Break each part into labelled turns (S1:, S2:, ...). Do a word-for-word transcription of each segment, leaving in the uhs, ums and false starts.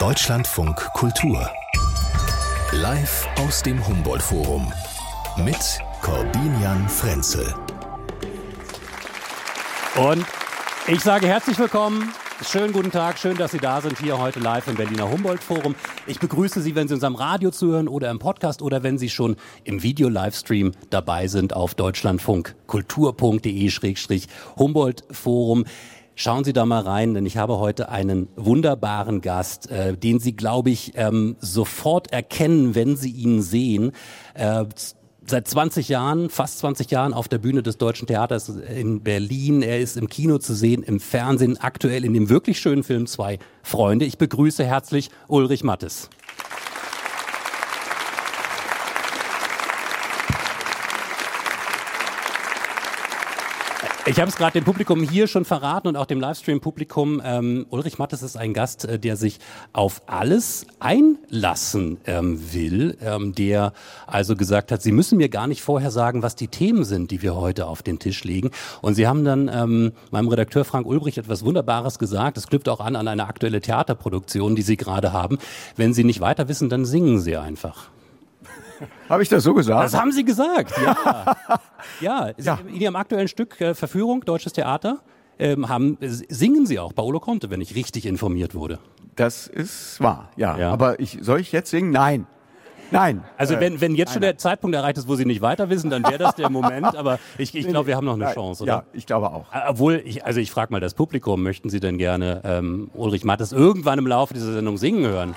S1: Deutschlandfunk Kultur. Live aus dem Humboldt-Forum mit Corbinian Frenzel.
S2: Und ich sage herzlich willkommen. Schönen guten Tag, schön, dass Sie da sind, hier heute live im Berliner Humboldt-Forum. Ich begrüße Sie, wenn Sie uns am Radio zuhören oder im Podcast oder wenn Sie schon im Video-Livestream dabei sind auf deutschlandfunkkultur.de Schrägstrich Humboldt-Forum. Schauen Sie da mal rein, denn ich habe heute einen wunderbaren Gast, äh, den Sie, glaube ich, ähm, sofort erkennen, wenn Sie ihn sehen. Äh, Seit zwanzig Jahren, fast zwanzig Jahren auf der Bühne des Deutschen Theaters in Berlin. Er ist im Kino zu sehen, im Fernsehen, aktuell in dem wirklich schönen Film Zwei Freunde. Ich begrüße herzlich Ulrich Mattes. Ich habe es gerade dem Publikum hier schon verraten und auch dem Livestream-Publikum. Ähm, Ulrich Mattes ist ein Gast, äh, der sich auf alles einlassen ähm, will, ähm, der also gesagt hat, Sie müssen mir gar nicht vorher sagen, was die Themen sind, die wir heute auf den Tisch legen. Und Sie haben dann ähm, meinem Redakteur Frank Ulbricht etwas Wunderbares gesagt. Es knüpft auch an an eine aktuelle Theaterproduktion, die Sie gerade haben. Wenn Sie nicht weiter wissen, dann singen Sie einfach.
S3: Habe ich das so gesagt?
S2: Das haben Sie gesagt, ja. ja, ja. In Ihrem aktuellen Stück äh, Verführung, Deutsches Theater, ähm, haben, singen Sie auch Paolo Conte, wenn ich richtig informiert wurde.
S3: Das ist wahr, ja.
S2: ja.
S3: Aber ich, soll ich jetzt singen? Nein. Nein.
S2: Also wenn, wenn jetzt
S3: nein,
S2: schon der Zeitpunkt erreicht ist, wo Sie nicht weiter wissen, dann wäre das der Moment. Aber ich, ich glaube, wir haben noch eine
S3: nein.
S2: Chance, oder?
S3: Ja, ich glaube auch.
S2: Obwohl, ich, also ich frage mal das Publikum, möchten Sie denn gerne ähm, Ulrich Mattes irgendwann im Laufe dieser Sendung singen hören?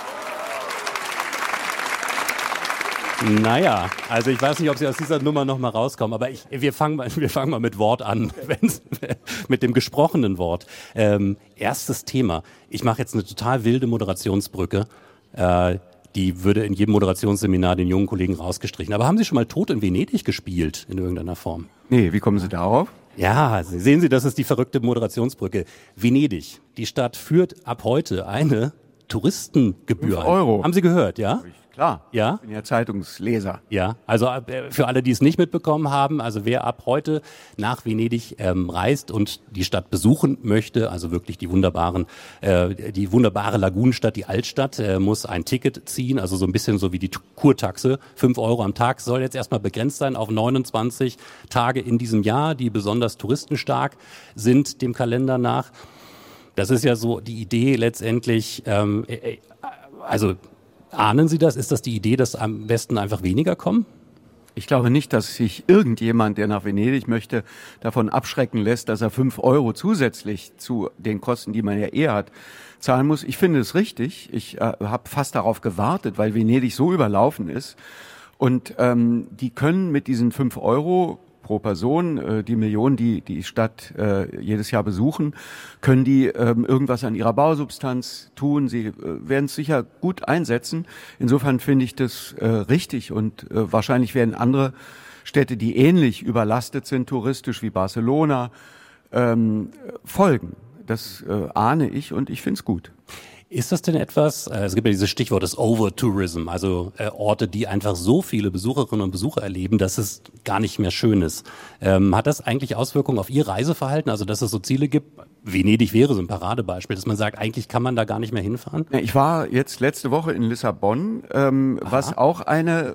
S2: Naja, also ich weiß nicht, ob Sie aus dieser Nummer noch mal rauskommen, aber ich, wir fangen mal, wir fangen mal mit Wort an, wenn's, mit dem gesprochenen Wort. Ähm, erstes Thema. Ich mache jetzt eine total wilde Moderationsbrücke. Äh, die würde in jedem Moderationsseminar den jungen Kollegen rausgestrichen. Aber haben Sie schon mal Tod in Venedig gespielt in irgendeiner Form?
S3: Nee, wie kommen Sie darauf?
S2: Ja, sehen Sie, das ist die verrückte Moderationsbrücke. Venedig, die Stadt führt ab heute eine Touristengebühr.
S3: fünf Euro.
S2: Haben Sie gehört, ja?
S3: Klar,
S2: ja?
S3: Ich bin ja Zeitungsleser.
S2: Ja, also äh, für alle, die es nicht mitbekommen haben, also wer ab heute nach Venedig ähm, reist und die Stadt besuchen möchte, also wirklich die wunderbaren, äh, die wunderbare Lagunenstadt, die Altstadt, äh, muss ein Ticket ziehen, also so ein bisschen so wie die Kurtaxe, fünf Euro am Tag, soll jetzt erstmal begrenzt sein auf neunundzwanzig Tage in diesem Jahr, die besonders touristenstark sind dem Kalender nach. Das ist ja so die Idee letztendlich, ähm, äh, also ahnen Sie das? Ist das die Idee, dass am besten einfach weniger kommen?
S3: Ich glaube nicht, dass sich irgendjemand, der nach Venedig möchte, davon abschrecken lässt, dass er fünf Euro zusätzlich zu den Kosten, die man ja eh hat, zahlen muss. Ich finde es richtig. Ich äh, habe fast darauf gewartet, weil Venedig so überlaufen ist. Und ähm, die können mit diesen fünf Euro pro Person, äh, die Millionen, die die Stadt äh, jedes Jahr besuchen, können die ähm, irgendwas an ihrer Bausubstanz tun. Sie äh, werden es sicher gut einsetzen. Insofern finde ich das äh, richtig und äh, wahrscheinlich werden andere Städte, die ähnlich überlastet sind, touristisch wie Barcelona, ähm, folgen. Das äh, ahne ich und ich finde es gut.
S2: Ist das denn etwas, äh, es gibt ja dieses Stichwort des Overtourism, also äh, Orte, die einfach so viele Besucherinnen und Besucher erleben, dass es gar nicht mehr schön ist. Ähm, hat das eigentlich Auswirkungen auf Ihr Reiseverhalten, also dass es so Ziele gibt? Venedig wäre so ein Paradebeispiel, dass man sagt, eigentlich kann man da gar nicht mehr hinfahren?
S3: Ja, ich war jetzt letzte Woche in Lissabon, ähm, was auch eine...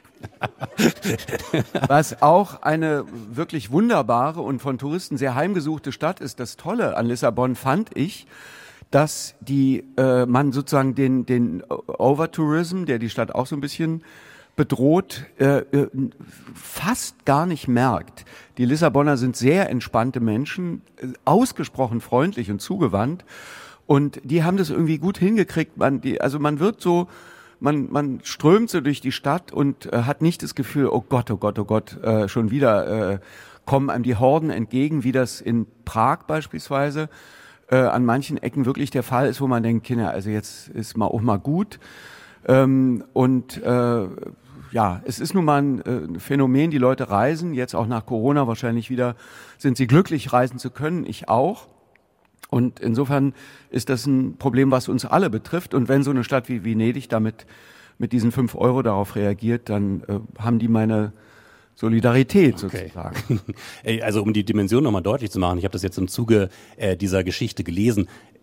S3: was auch eine wirklich wunderbare und von Touristen sehr heimgesuchte Stadt ist. Das Tolle an Lissabon fand ich, dass die äh, man sozusagen den den Overtourism, der die Stadt auch so ein bisschen bedroht, äh, fast gar nicht merkt. Die Lissabonner sind sehr entspannte Menschen, äh, ausgesprochen freundlich und zugewandt, und die haben das irgendwie gut hingekriegt. Man, die, also man wird so, man man strömt so durch die Stadt und äh, hat nicht das Gefühl, oh Gott, oh Gott, oh Gott, äh, schon wieder äh, kommen einem die Horden entgegen, wie das in Prag beispielsweise Äh, an manchen Ecken wirklich der Fall ist, wo man denkt, Kinder, also jetzt ist mal auch mal gut. Ähm, und äh, ja, es ist nun mal ein äh, Phänomen, die Leute reisen, jetzt auch nach Corona wahrscheinlich wieder, sind sie glücklich, reisen zu können, ich auch. Und insofern ist das ein Problem, was uns alle betrifft. Und wenn so eine Stadt wie Venedig damit mit diesen fünf Euro darauf reagiert, dann äh, haben die meine Solidarität
S2: okay.
S3: sozusagen.
S2: Also um die Dimension nochmal deutlich zu machen, ich habe das jetzt im Zuge äh, dieser Geschichte gelesen,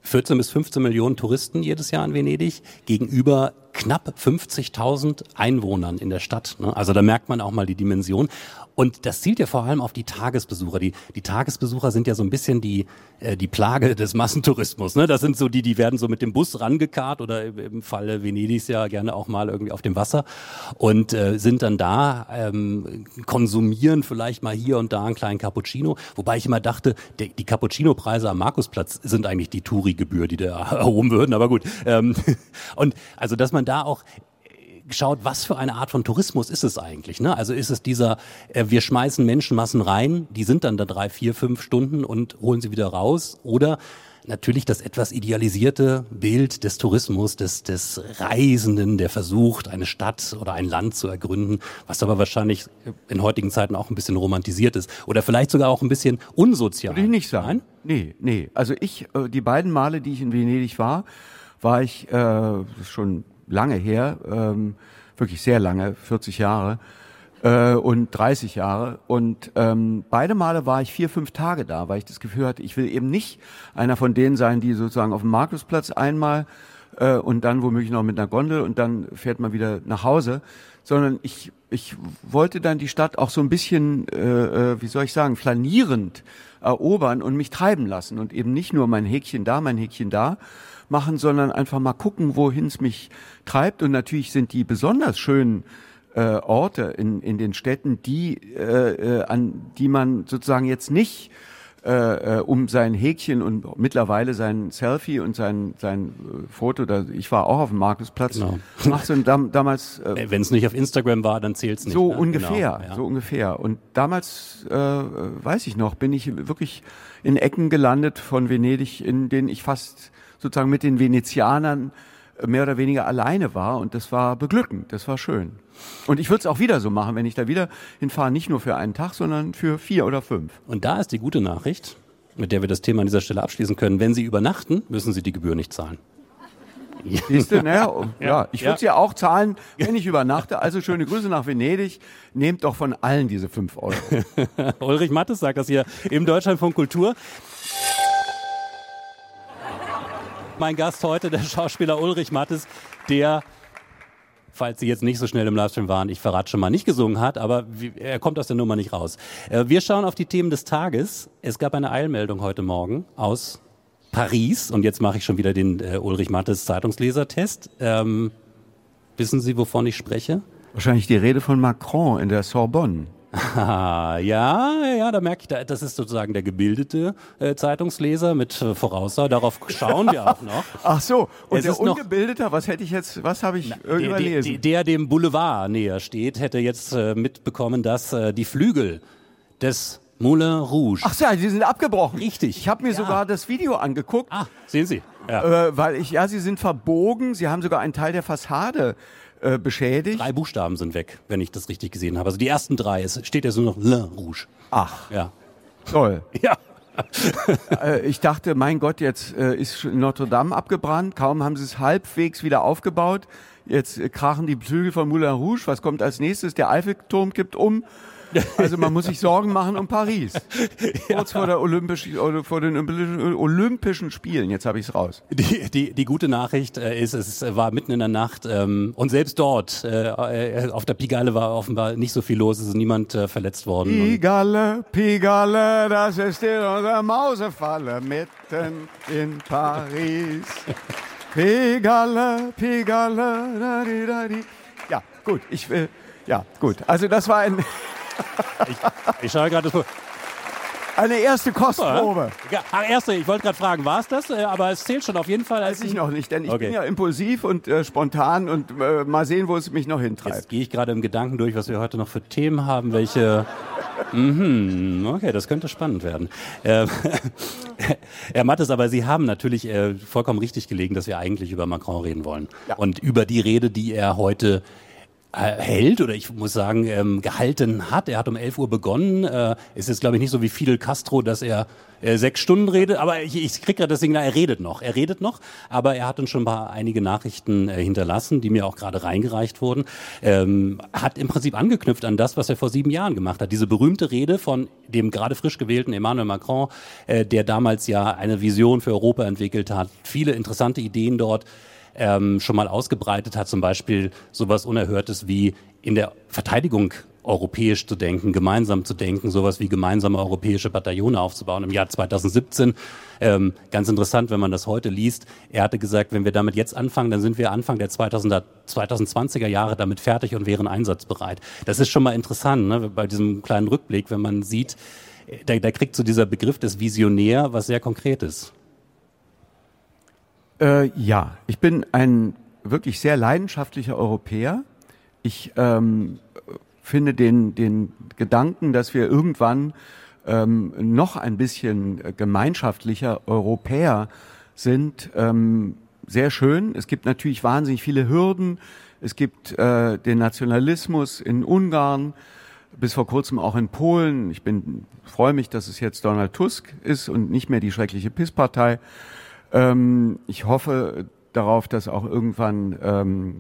S2: vierzehn bis fünfzehn Millionen Touristen jedes Jahr in Venedig gegenüber knapp fünfzigtausend Einwohnern in der Stadt. Ne? Also da merkt man auch mal die Dimension. Und das zielt ja vor allem auf die Tagesbesucher. Die, die Tagesbesucher sind ja so ein bisschen die, äh, die Plage des Massentourismus. Ne? Das sind so die, die werden so mit dem Bus rangekarrt oder im, im Falle Venedigs ja gerne auch mal irgendwie auf dem Wasser und äh, sind dann da, ähm, konsumieren vielleicht mal hier und da einen kleinen Cappuccino. Wobei ich immer dachte, der, die Cappuccino-Preise am Markusplatz sind eigentlich die Touri-Gebühr, die da erhoben würden. Aber gut. Ähm, und also, dass man da auch geschaut, was für eine Art von Tourismus ist es eigentlich? Ne? Also ist es dieser, äh, wir schmeißen Menschenmassen rein, die sind dann da drei, vier, fünf Stunden und holen sie wieder raus? Oder natürlich das etwas idealisierte Bild des Tourismus, des, des Reisenden, der versucht, eine Stadt oder ein Land zu ergründen, was aber wahrscheinlich in heutigen Zeiten auch ein bisschen romantisiert ist. Oder vielleicht sogar auch ein bisschen unsozial.
S3: Würde ich nicht sagen.
S2: Nein?
S3: Nee, nee. Also ich, äh, die beiden Male, die ich in Venedig war, war ich äh, schon lange her, ähm, wirklich sehr lange, vierzig Jahre äh, und dreißig Jahre. Und ähm, beide Male war ich vier, fünf Tage da, weil ich das Gefühl hatte, ich will eben nicht einer von denen sein, die sozusagen auf dem Markusplatz einmal äh, und dann womöglich noch mit einer Gondel und dann fährt man wieder nach Hause, sondern ich ich wollte dann die Stadt auch so ein bisschen, äh, wie soll ich sagen, flanierend erobern und mich treiben lassen und eben nicht nur mein Häkchen da, mein Häkchen da machen, sondern einfach mal gucken, wohin es mich treibt. Und natürlich sind die besonders schönen äh, Orte in, in den Städten, die, äh, äh, an die man sozusagen jetzt nicht äh, um sein Häkchen und mittlerweile sein Selfie und sein sein äh, Foto, da, ich war auch auf dem Markusplatz,
S2: genau.
S3: Machst du dam, damals...
S2: Äh, Wenn es nicht auf Instagram war, dann zählt's nicht.
S3: So
S2: ne?
S3: ungefähr,
S2: genau, ja.
S3: so ungefähr. Und damals, äh, weiß ich noch, bin ich wirklich in Ecken gelandet von Venedig, in denen ich fast sozusagen mit den Venezianern mehr oder weniger alleine war und das war beglückend, das war schön. Und ich würde es auch wieder so machen, wenn ich da wieder hinfahre, nicht nur für einen Tag, sondern für vier oder fünf.
S2: Und da ist die gute Nachricht, mit der wir das Thema an dieser Stelle abschließen können. Wenn Sie übernachten, müssen Sie die Gebühr nicht zahlen.
S3: Siehst du, naja, ja, ja, ich würde
S2: ja.
S3: sie ja auch zahlen, wenn ich übernachte. Also schöne Grüße nach Venedig. Nehmt doch von allen diese fünf Euro.
S2: Ulrich Mattes sagt das hier im Deutschlandfunk Kultur. Mein Gast heute, der Schauspieler Ulrich Mattes, der, falls Sie jetzt nicht so schnell im Livestream waren, ich verrate schon mal, nicht gesungen hat, aber er kommt aus der Nummer nicht raus. Wir schauen auf die Themen des Tages. Es gab eine Eilmeldung heute Morgen aus Paris und jetzt mache ich schon wieder den äh, Ulrich Mattes Zeitungslesertest. Ähm, wissen Sie, wovon ich spreche?
S3: Wahrscheinlich die Rede von Macron in der Sorbonne.
S2: Ah, ja, ja, da merke ich, da, das ist sozusagen der gebildete äh, Zeitungsleser mit äh, Voraussage. Darauf schauen wir auch noch.
S3: Ach so, und
S2: Es
S3: der
S2: ist noch-
S3: Ungebildete, was hätte ich jetzt, was habe ich äh,
S2: Der,
S3: überlesen?
S2: der, der dem Boulevard näher steht, hätte jetzt äh, mitbekommen, dass äh, die Flügel des Moulin Rouge.
S3: Ach ja, die sind abgebrochen.
S2: Richtig.
S3: Ich habe mir
S2: Ja.
S3: sogar das Video angeguckt,
S2: Ah, sehen Sie. Ja.
S3: äh, weil ich, ja, sie sind verbogen, sie haben sogar einen Teil der Fassade äh, beschädigt.
S2: Drei Buchstaben sind weg, wenn ich das richtig gesehen habe. Also die ersten drei, es steht ja so noch Le Rouge.
S3: Ach,
S2: Ja.
S3: toll.
S2: Ja.
S3: äh, ich dachte, mein Gott, jetzt äh, ist Notre Dame abgebrannt, kaum haben sie es halbwegs wieder aufgebaut. Jetzt äh, krachen die Flügel von Moulin Rouge. Was kommt als nächstes? Der Eiffelturm kippt um. Also man muss sich Sorgen machen um Paris. Kurz vor, der Olympisch, oder vor den Olympischen, Olympischen Spielen. Jetzt habe ich es raus.
S2: Die, die, die gute Nachricht äh, ist, es war mitten in der Nacht ähm, und selbst dort äh, äh, auf der Pigalle war offenbar nicht so viel los, es ist niemand äh, verletzt worden. Und
S3: Pigalle, Pigalle, das ist in unserer Mausefalle mitten in Paris. Pigalle, Pigalle, da, di, da, di. Ja, gut, ich will, ja, gut. Also das war ein...
S2: ich, ich schaue gerade das.
S3: Eine erste Kostprobe.
S2: Ja, ach, erste, ich wollte gerade fragen, war es das? Äh, Aber es zählt schon auf jeden Fall. Als
S3: Weiß ich noch nicht, denn ich
S2: Okay.
S3: bin ja impulsiv und äh, spontan und äh, mal sehen, wo es mich noch hintreibt.
S2: Jetzt gehe ich gerade im Gedanken durch, was wir heute noch für Themen haben, welche... Mhm, okay, das könnte spannend werden. Ähm, Herr Mattes, aber Sie haben natürlich äh, vollkommen richtig gelegen, dass wir eigentlich über Macron reden wollen.
S3: Ja.
S2: Und über die Rede, die er heute hält oder ich muss sagen ähm, gehalten hat. Er hat um elf Uhr begonnen. Äh, ist jetzt glaube ich nicht so wie Fidel Castro, dass er äh, sechs Stunden redet, aber ich, ich kriege gerade das Signal, er redet noch. Er redet noch, aber er hat uns schon ein paar einige Nachrichten äh, hinterlassen, die mir auch gerade reingereicht wurden. Ähm, hat im Prinzip angeknüpft an das, was er vor sieben Jahren gemacht hat. Diese berühmte Rede von dem gerade frisch gewählten Emmanuel Macron, äh, der damals ja eine Vision für Europa entwickelt hat. Viele interessante Ideen dort Ähm, schon mal ausgebreitet hat, zum Beispiel sowas Unerhörtes wie in der Verteidigung europäisch zu denken, gemeinsam zu denken, sowas wie gemeinsame europäische Bataillone aufzubauen im Jahr zweitausendsiebzehn. Ähm, ganz interessant, wenn man das heute liest. Er hatte gesagt, wenn wir damit jetzt anfangen, dann sind wir Anfang der zweitausender, zweitausendzwanziger Jahre damit fertig und wären einsatzbereit. Das ist schon mal interessant, ne? Bei diesem kleinen Rückblick, wenn man sieht, da, da kriegt so dieser Begriff des Visionär was sehr Konkretes.
S3: Äh, ja, ich bin ein wirklich sehr leidenschaftlicher Europäer. Ich ähm, finde den, den Gedanken, dass wir irgendwann ähm, noch ein bisschen gemeinschaftlicher Europäer sind, ähm, sehr schön. Es gibt natürlich wahnsinnig viele Hürden. Es gibt äh, den Nationalismus in Ungarn, bis vor kurzem auch in Polen. Ich bin freue mich, dass es jetzt Donald Tusk ist und nicht mehr die schreckliche PiS-Partei. Ähm, ich hoffe darauf, dass auch irgendwann ähm,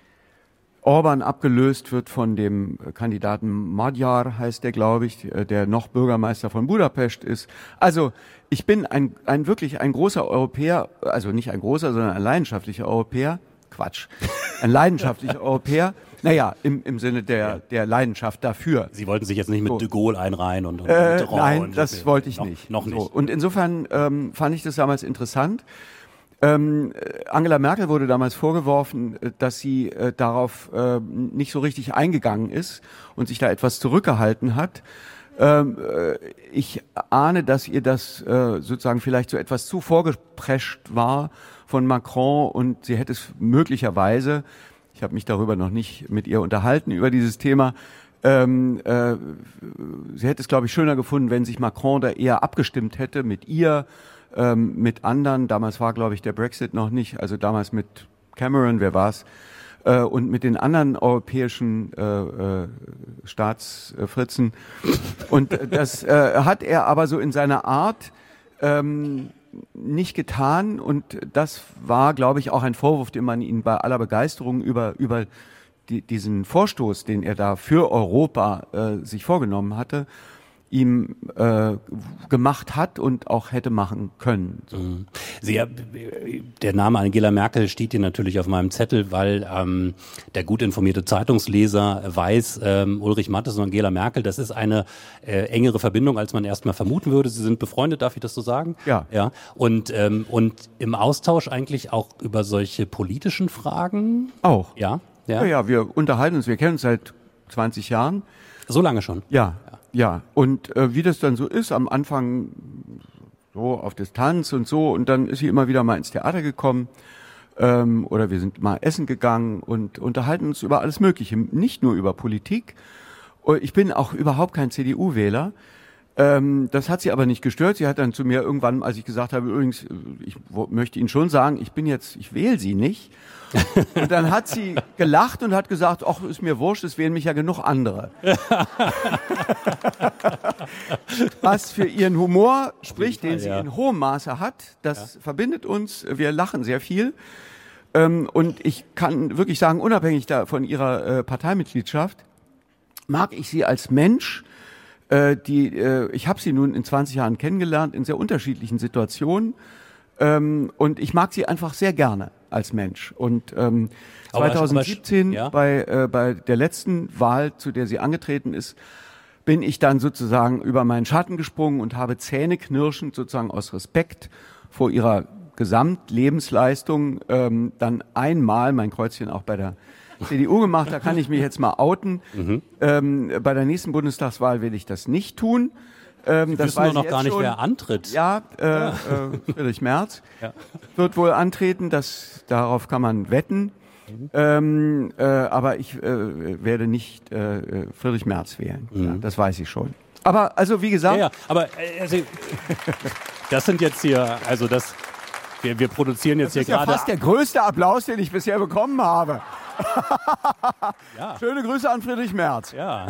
S3: Orban abgelöst wird von dem Kandidaten Magyar, heißt der, glaube ich, der noch Bürgermeister von Budapest ist. Also ich bin ein, ein wirklich ein großer Europäer, also nicht ein großer, sondern ein leidenschaftlicher Europäer. Quatsch, ein leidenschaftlicher Europäer. Naja, im, im Sinne der, der Leidenschaft dafür.
S2: Sie wollten sich jetzt nicht mit
S3: so.
S2: de Gaulle einreihen und, und
S3: äh,
S2: Mitterrand
S3: Nein,
S2: und
S3: das
S2: so.
S3: wollte ich
S2: noch,
S3: nicht.
S2: Noch nicht.
S3: So. Und insofern ähm, fand ich das damals interessant. Ähm, Angela Merkel wurde damals vorgeworfen, dass sie äh, darauf äh, nicht so richtig eingegangen ist und sich da etwas zurückgehalten hat. Ähm, äh, ich ahne, dass ihr das äh, sozusagen vielleicht so etwas zu vorgeprescht war von Macron und sie hätte es möglicherweise, ich habe mich darüber noch nicht mit ihr unterhalten, über dieses Thema, ähm, äh, sie hätte es, glaube ich, schöner gefunden, wenn sich Macron da eher abgestimmt hätte mit ihr, ähm, mit anderen. Damals war, glaube ich, der Brexit noch nicht, also damals mit Cameron, wer war's, äh, und mit den anderen europäischen äh, äh, Staatsfritzen. Und das äh, hat er aber so in seiner Art ähm, nicht getan und das war, glaube ich, auch ein Vorwurf, den man ihm bei aller Begeisterung über über die, diesen Vorstoß, den er da für Europa äh, sich vorgenommen hatte, ihm äh, gemacht hat und auch hätte machen können. So.
S2: Sie, der Name Angela Merkel steht hier natürlich auf meinem Zettel, weil ähm, der gut informierte Zeitungsleser weiß, ähm, Ulrich Mattes und Angela Merkel, das ist eine äh, engere Verbindung, als man erstmal vermuten würde. Sie sind befreundet, darf ich das so sagen?
S3: Ja.
S2: Ja. Und, ähm, und im Austausch eigentlich auch über solche politischen Fragen?
S3: Auch.
S2: Ja.
S3: Ja,
S2: Ja,
S3: ja, wir unterhalten uns, wir kennen uns seit zwanzig Jahren.
S2: So lange schon?
S3: Ja. Ja, und äh, wie das dann so ist, am Anfang so auf Distanz und so, und dann ist sie immer wieder mal ins Theater gekommen ähm, oder wir sind mal essen gegangen und unterhalten uns über alles Mögliche, nicht nur über Politik. Ich bin auch überhaupt kein C D U-Wähler. Ähm, das hat sie aber nicht gestört. Sie hat dann zu mir irgendwann, als ich gesagt habe, übrigens, ich möchte Ihnen schon sagen, ich bin jetzt, ich wähle Sie nicht. Und dann hat sie gelacht und hat gesagt, ach, ist mir wurscht, es wählen mich ja genug andere. Was für ihren Humor spricht, den sie
S2: ja.
S3: in hohem Maße hat, das ja. verbindet uns, wir lachen sehr viel. Ähm, und ich kann wirklich sagen, unabhängig da von ihrer äh, Parteimitgliedschaft, mag ich sie als Mensch, äh, die, äh, ich habe sie nun in zwanzig Jahren kennengelernt, in sehr unterschiedlichen Situationen. Ähm, und ich mag sie einfach sehr gerne als Mensch. Und ähm, zweitausendsiebzehn ja. bei, äh, bei der letzten Wahl, zu der sie angetreten ist, bin ich dann sozusagen über meinen Schatten gesprungen und habe zähneknirschend sozusagen aus Respekt vor ihrer Gesamtlebensleistung ähm, dann einmal mein Kreuzchen auch bei der C D U gemacht. Da kann ich mich jetzt mal outen. Mhm. Ähm, bei der nächsten Bundestagswahl will ich das nicht tun. Ähm,
S2: Sie
S3: das
S2: wissen
S3: weiß
S2: nur noch
S3: ich
S2: gar nicht,
S3: schon.
S2: wer antritt.
S3: Ja, äh, ja. Äh, Friedrich Merz ja. wird wohl antreten, das, darauf kann man wetten. Mhm. Ähm, äh, aber ich äh, werde nicht äh, Friedrich Merz wählen, mhm. ja, das weiß ich schon. Aber also wie gesagt...
S2: Ja, ja aber äh, also, das sind jetzt hier, also das... wir, wir produzieren jetzt
S3: das
S2: hier gerade...
S3: Das ist ja fast der größte Applaus, den ich bisher bekommen habe.
S2: Ja.
S3: Schöne Grüße an Friedrich Merz.
S2: Ja.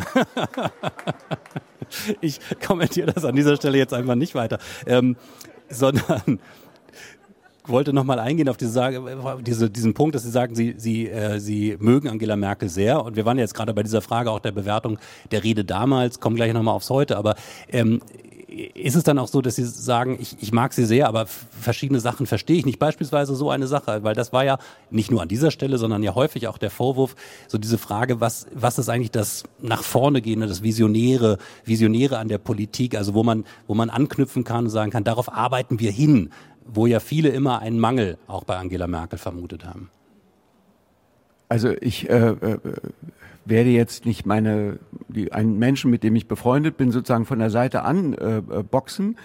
S2: Ich kommentiere das an dieser Stelle jetzt einfach nicht weiter, ähm, sondern wollte noch mal eingehen auf diese, diese, diesen Punkt, dass Sie sagen, Sie, Sie, äh, Sie mögen Angela Merkel sehr. Und wir waren jetzt gerade bei dieser Frage auch der Bewertung der Rede damals, kommen gleich noch mal aufs Heute. Aber ähm, ist es dann auch so, dass Sie sagen, ich, ich mag sie sehr, aber verschiedene Sachen verstehe ich nicht? Beispielsweise so eine Sache, weil das war ja nicht nur an dieser Stelle, sondern ja häufig auch der Vorwurf, so diese Frage, was, was ist eigentlich das nach vorne gehende, das Visionäre, Visionäre an der Politik, also wo man, wo man anknüpfen kann und sagen kann, darauf arbeiten wir hin, wo ja viele immer einen Mangel auch bei Angela Merkel vermutet haben.
S3: Also ich äh, äh, werde jetzt nicht meine, die, einen Menschen, mit dem ich befreundet bin, sozusagen von der Seite an äh, boxen,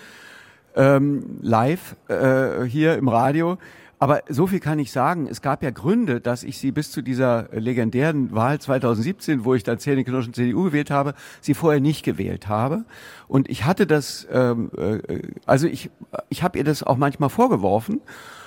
S3: ähm, live äh, hier im Radio. Aber so viel kann ich sagen, es gab ja Gründe, dass ich sie bis zu dieser legendären Wahl zwanzig siebzehn, wo ich dann zähneknirschend C D U gewählt habe, sie vorher nicht gewählt habe. Und ich hatte das, ähm, äh, also ich, ich habe ihr das auch manchmal vorgeworfen.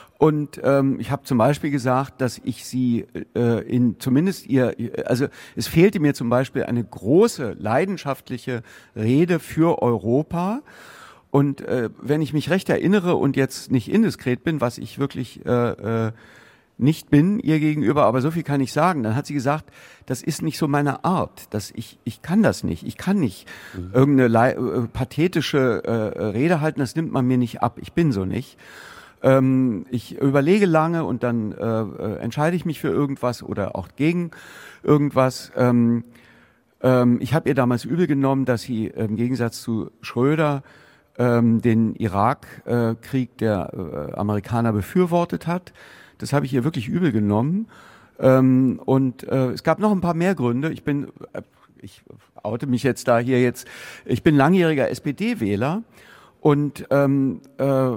S3: Und ähm, ich habe zum Beispiel gesagt, dass ich sie äh, in zumindest ihr, also es fehlte mir zum Beispiel eine große, leidenschaftliche Rede für Europa. Und äh, wenn ich mich recht erinnere und jetzt nicht indiskret bin, was ich wirklich äh, äh, nicht bin ihr gegenüber, aber so viel kann ich sagen, dann hat sie gesagt, das ist nicht so meine Art, dass ich ich kann das nicht, ich kann nicht mhm. irgendeine äh, pathetische äh, Rede halten, das nimmt man mir nicht ab, ich bin so nicht. Ähm, ich überlege lange und dann äh, äh, entscheide ich mich für irgendwas oder auch gegen irgendwas. Ähm, ähm, ich habe ihr damals übel genommen, dass sie äh, im Gegensatz zu Schröder ähm, den Irakkrieg äh, der äh, Amerikaner befürwortet hat. Das habe ich ihr wirklich übel genommen. Ähm, und äh, es gab noch ein paar mehr Gründe. Ich bin, äh, ich oute mich jetzt da hier jetzt, ich bin langjähriger S P D-Wähler und ähm, äh,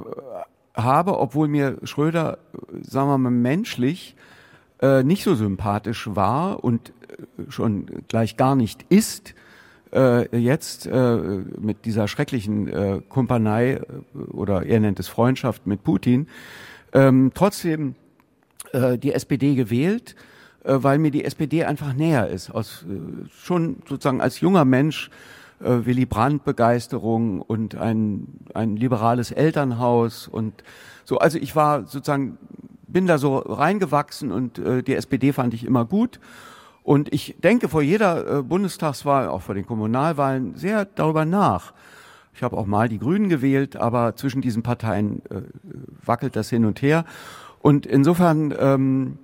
S3: habe, obwohl mir Schröder, sagen wir mal, menschlich äh, nicht so sympathisch war und äh, schon gleich gar nicht ist, äh, jetzt äh, mit dieser schrecklichen äh, Kumpanei äh, oder er nennt es Freundschaft mit Putin, ähm, trotzdem äh, die S P D gewählt, äh, weil mir die S P D einfach näher ist. Aus, äh, schon sozusagen als junger Mensch Äh, Willy Brandt-Begeisterung und ein ein liberales Elternhaus und so. Also ich war sozusagen, bin da so reingewachsen und äh, die S P D fand ich immer gut. Und ich denke vor jeder äh, Bundestagswahl, auch vor den Kommunalwahlen, sehr darüber nach. Ich habe auch mal die Grünen gewählt, aber zwischen diesen Parteien äh, wackelt das hin und her. Und insofern, ähm,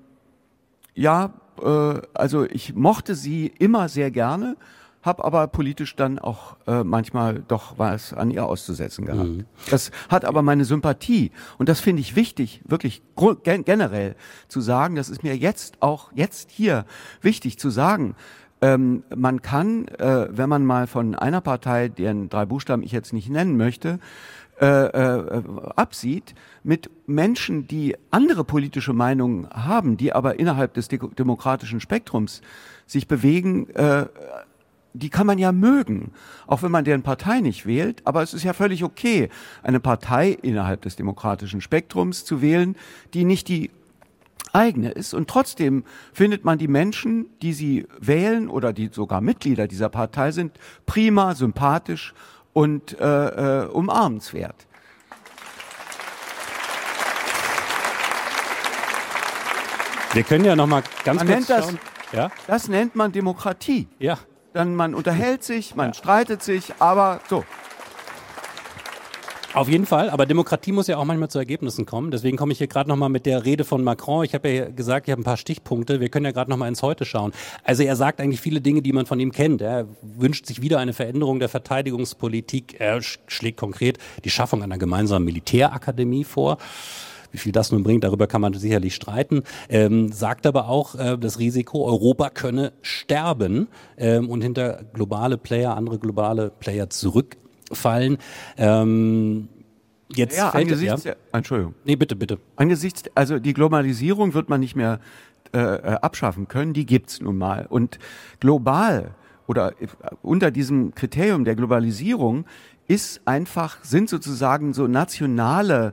S3: ja, äh, also ich mochte sie immer sehr gerne, habe aber politisch dann auch äh, manchmal doch was an ihr auszusetzen gehabt. Mhm. Das hat aber meine Sympathie und das finde ich wichtig, wirklich gen- generell zu sagen, das ist mir jetzt auch, jetzt hier wichtig zu sagen, ähm, man kann, äh, wenn man mal von einer Partei, deren drei Buchstaben ich jetzt nicht nennen möchte, äh, äh, absieht, mit Menschen, die andere politische Meinungen haben, die aber innerhalb des de- demokratischen Spektrums sich bewegen, äh, die kann man ja mögen, auch wenn man deren Partei nicht wählt. Aber es ist ja völlig okay, eine Partei innerhalb des demokratischen Spektrums zu wählen, die nicht die eigene ist. Und trotzdem findet man die Menschen, die sie wählen oder die sogar Mitglieder dieser Partei sind, prima, sympathisch und äh, äh, umarmenswert.
S2: Wir können ja noch mal ganz
S3: man
S2: kurz
S3: nennt
S2: schauen.
S3: Das,
S2: ja?
S3: das nennt man Demokratie.
S2: Ja.
S3: Dann man unterhält sich, man ja. streitet sich, aber so.
S2: Auf jeden Fall, aber Demokratie muss ja auch manchmal zu Ergebnissen kommen. Deswegen komme ich hier gerade nochmal mit der Rede von Macron. Ich habe ja gesagt, ich habe ein paar Stichpunkte. Wir können ja gerade nochmal ins Heute schauen. Also er sagt eigentlich viele Dinge, die man von ihm kennt. Er wünscht sich wieder eine Veränderung der Verteidigungspolitik. Er schlägt konkret die Schaffung einer gemeinsamen Militärakademie vor. Wie viel das nun bringt, darüber kann man sicherlich streiten. Ähm, sagt aber auch, äh, das Risiko, Europa könne sterben ähm, und hinter globale Player, andere globale Player zurückfallen. Ähm, jetzt
S3: ja,
S2: fällt,
S3: angesichts
S2: ja?
S3: der, Entschuldigung.
S2: Nee, bitte, bitte.
S3: Angesichts, also die Globalisierung wird man nicht mehr äh, abschaffen können, die gibt's nun mal. Und global oder unter diesem Kriterium der Globalisierung ist einfach, sind sozusagen so nationale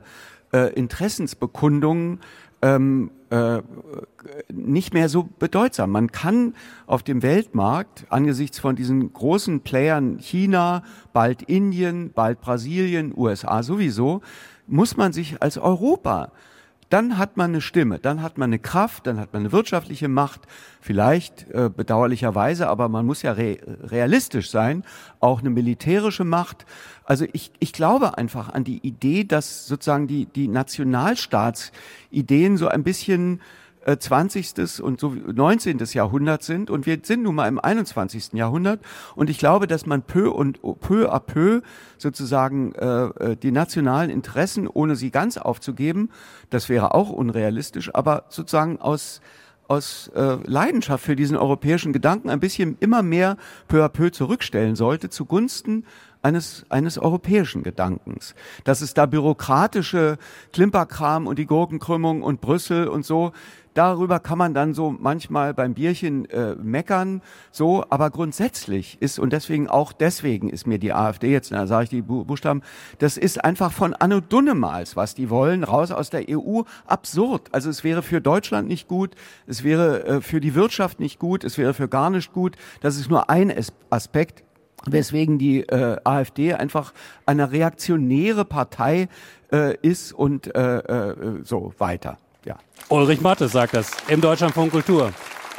S3: äh, Interessensbekundungen ähm, äh, nicht mehr so bedeutsam. Man kann auf dem Weltmarkt angesichts von diesen großen Playern China, bald Indien, bald Brasilien, U S A sowieso, muss man sich als Europa, dann hat man eine Stimme, dann hat man eine Kraft, dann hat man eine wirtschaftliche Macht, vielleicht äh, bedauerlicherweise, aber man muss ja re- realistisch sein, auch eine militärische Macht. Also ich, ich glaube einfach an die Idee, dass sozusagen die, die Nationalstaatsideen so ein bisschen äh, zwanzigsten und so neunzehnten Jahrhundert sind und wir sind nun mal im einundzwanzigsten Jahrhundert und ich glaube, dass man peu und peu à peu sozusagen äh, die nationalen Interessen, ohne sie ganz aufzugeben, das wäre auch unrealistisch, aber sozusagen aus aus äh, Leidenschaft für diesen europäischen Gedanken ein bisschen immer mehr peu à peu zurückstellen sollte zugunsten eines eines europäischen Gedankens. Dass es da bürokratische Klimperkram und die Gurkenkrümmung und Brüssel und so, darüber kann man dann so manchmal beim Bierchen äh, meckern, so, aber grundsätzlich ist, und deswegen auch deswegen ist mir die AfD jetzt, da sage ich die Buchstaben, das ist einfach von Anno Dunnemals, was die wollen, raus aus der E U, absurd. Also es wäre für Deutschland nicht gut, es wäre äh, für die Wirtschaft nicht gut, es wäre für gar nicht gut. Das ist nur ein Aspekt, weswegen die äh, AfD einfach eine reaktionäre Partei äh, ist und äh, äh, so weiter. Ja.
S2: Ulrich Mattes sagt das im Deutschlandfunk Kultur.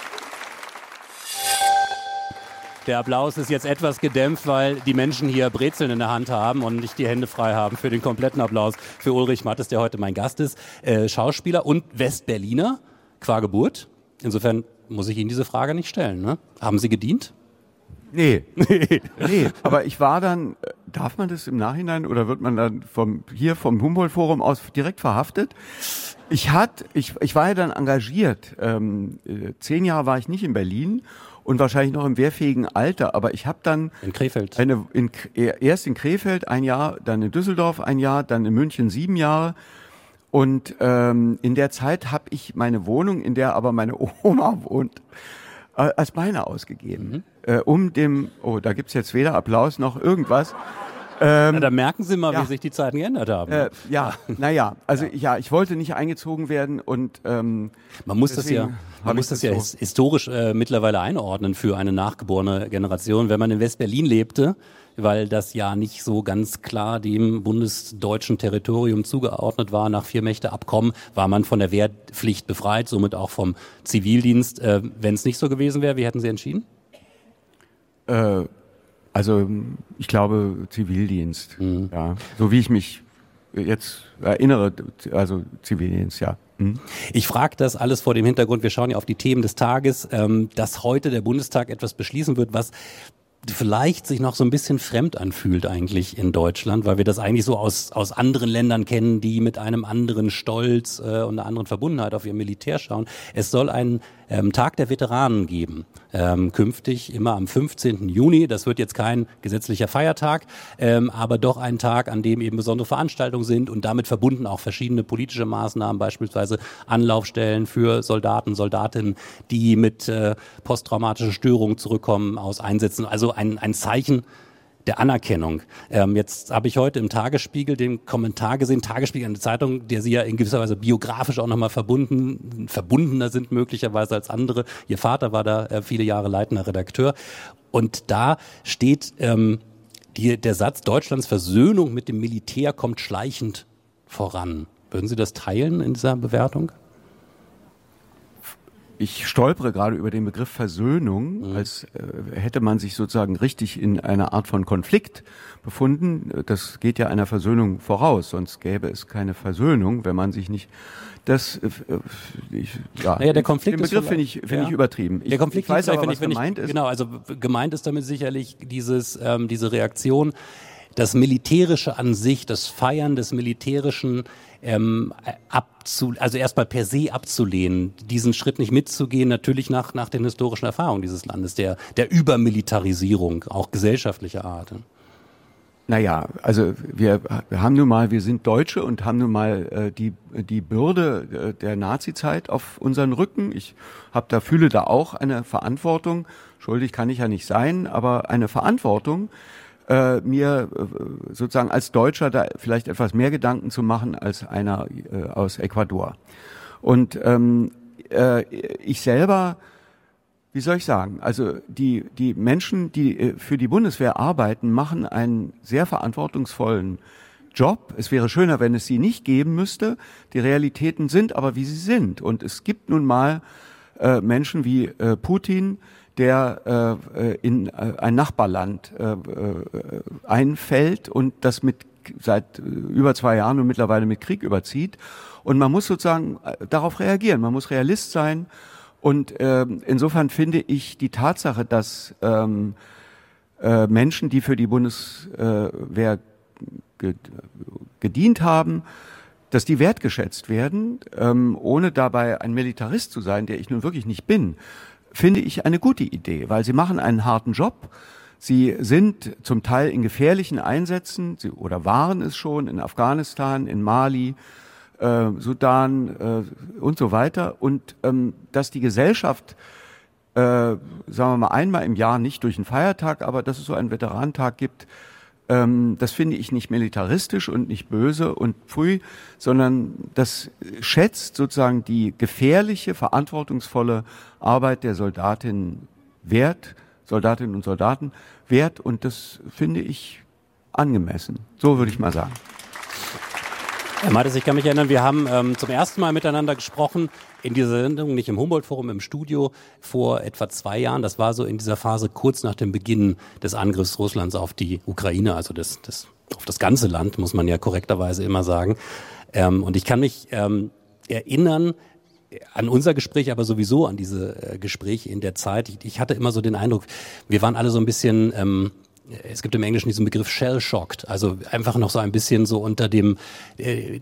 S2: Der Applaus ist jetzt etwas gedämpft, weil die Menschen hier Brezeln in der Hand haben und nicht die Hände frei haben für den kompletten Applaus für Ulrich Mattes, der heute mein Gast ist. Äh, Schauspieler und Westberliner qua Geburt. Insofern muss ich Ihnen diese Frage nicht stellen. Ne? Haben Sie gedient?
S3: Nee. nee, aber ich war dann, darf man das im Nachhinein oder wird man dann vom hier vom Humboldt-Forum aus direkt verhaftet? Ich hat, ich, ich war ja dann engagiert. Ähm, zehn Jahre war ich nicht in Berlin und wahrscheinlich noch im wehrfähigen Alter, aber ich habe dann
S2: in Krefeld
S3: eine in, erst in Krefeld ein Jahr, dann in Düsseldorf ein Jahr, dann in München sieben Jahre. Und ähm, in der Zeit habe ich meine Wohnung, in der aber meine Oma wohnt, äh, als meine ausgegeben. Mhm. Äh, um dem, oh, da gibt's jetzt weder Applaus noch irgendwas.
S2: Ähm, Na, da merken Sie mal,
S3: ja.
S2: wie sich die Zeiten geändert haben.
S3: Äh, ja, naja, also ja. ja, ich wollte nicht eingezogen werden und ähm,
S2: man muss das ja, man muss das, das ja so historisch äh, mittlerweile einordnen für eine nachgeborene Generation. Wenn man in Westberlin lebte, weil das ja nicht so ganz klar dem bundesdeutschen Territorium zugeordnet war, nach Vier-Mächte-Abkommen, war man von der Wehrpflicht befreit, somit auch vom Zivildienst. Äh, Wenn es nicht so gewesen wäre, wie hätten Sie entschieden?
S3: Äh, Also ich glaube Zivildienst, mhm. ja, so wie ich mich jetzt erinnere, also Zivildienst, ja. Mhm.
S2: Ich frage das alles vor dem Hintergrund, wir schauen ja auf die Themen des Tages, ähm, dass heute der Bundestag etwas beschließen wird, was vielleicht sich noch so ein bisschen fremd anfühlt eigentlich in Deutschland, weil wir das eigentlich so aus aus anderen Ländern kennen, die mit einem anderen Stolz äh, und einer anderen Verbundenheit auf ihr Militär schauen. Es soll einen ähm, Tag der Veteranen geben, ähm, künftig immer am fünfzehnten Juni. Das wird jetzt kein gesetzlicher Feiertag, ähm, aber doch ein Tag, an dem eben besondere Veranstaltungen sind und damit verbunden auch verschiedene politische Maßnahmen, beispielsweise Anlaufstellen für Soldaten, Soldatinnen, die mit äh, posttraumatischen Störungen zurückkommen aus Einsätzen. Also ein, ein Zeichen der Anerkennung. Ähm, jetzt habe ich heute im Tagesspiegel den Kommentar gesehen, Tagesspiegel, eine Zeitung, der Sie ja in gewisser Weise biografisch auch nochmal verbunden, verbundener sind möglicherweise als andere. Ihr Vater war da äh, viele Jahre leitender Redakteur. Und da steht ähm, die, der Satz, Deutschlands Versöhnung mit dem Militär kommt schleichend voran. Würden Sie das teilen in dieser Bewertung?
S3: Ich stolpere gerade über den Begriff Versöhnung, mhm. als äh, hätte man sich sozusagen richtig in einer Art von Konflikt befunden. Das geht ja einer Versöhnung voraus, sonst gäbe es keine Versöhnung, wenn man sich nicht das äh, ich, ja,
S2: naja, der Konflikt
S3: den Begriff finde ich finde ja. ich übertrieben. Ich,
S2: der Konflikt
S3: ich weiß aber,
S2: wenn
S3: was
S2: ich, wenn
S3: gemeint
S2: ich,
S3: ist.
S2: Genau, also gemeint ist damit sicherlich dieses ähm, diese Reaktion, das Militärische an sich, das Feiern des Militärischen ähm, abzu, also erstmal per se abzulehnen, diesen Schritt nicht mitzugehen, natürlich nach nach den historischen Erfahrungen dieses Landes, der der Übermilitarisierung, auch gesellschaftlicher Art.
S3: Naja, also wir, wir haben nun mal, wir sind Deutsche und haben nun mal äh, die die Bürde äh, der Nazizeit auf unseren Rücken. Ich habe da fühle da auch eine Verantwortung. Schuldig kann ich ja nicht sein, aber eine Verantwortung. äh, mir äh, sozusagen als Deutscher da vielleicht etwas mehr Gedanken zu machen als einer äh, aus Ecuador. Und ähm, äh, ich selber, wie soll ich sagen, also die die Menschen, die äh, für die Bundeswehr arbeiten, machen einen sehr verantwortungsvollen Job. Es wäre schöner, wenn es sie nicht geben müsste. Die Realitäten sind aber, wie sie sind. Und es gibt nun mal äh, Menschen wie äh, Putin, der äh, in äh, ein Nachbarland äh, äh, einfällt und das mit seit über zwei Jahren und mittlerweile mit Krieg überzieht. Und man muss sozusagen darauf reagieren. Man muss Realist sein. Und äh, insofern finde ich die Tatsache, dass ähm, äh, Menschen, die für die Bundeswehr ge- gedient haben, dass die wertgeschätzt werden, ähm, ohne dabei ein Militarist zu sein, der ich nun wirklich nicht bin, finde ich eine gute Idee, weil sie machen einen harten Job. Sie sind zum Teil in gefährlichen Einsätzen, sie, oder waren es schon in Afghanistan, in Mali, äh, Sudan äh, und so weiter. Und ähm, dass die Gesellschaft, äh, sagen wir mal, einmal im Jahr, nicht durch einen Feiertag, aber dass es so einen Veteranentag gibt, ähm, das finde ich nicht militaristisch und nicht böse und pfui, sondern das schätzt sozusagen die gefährliche, verantwortungsvolle Arbeit der Soldatinnen wert, Soldatinnen und Soldaten wert, und das finde ich angemessen. So würde ich mal sagen.
S2: Herr Mattes, ich kann mich erinnern, wir haben ähm, zum ersten Mal miteinander gesprochen in dieser Sendung, nicht im Humboldt-Forum, im Studio, vor etwa zwei Jahren. Das war so in dieser Phase kurz nach dem Beginn des Angriffs Russlands auf die Ukraine, also das, das, auf das ganze Land, muss man ja korrekterweise immer sagen. Ähm, und ich kann mich ähm, erinnern an unser Gespräch, aber sowieso an diese äh, Gespräche in der Zeit. Ich, ich hatte immer so den Eindruck, wir waren alle so ein bisschen... Ähm, Es gibt im Englischen diesen Begriff shell-shocked, also einfach noch so ein bisschen so unter dem äh,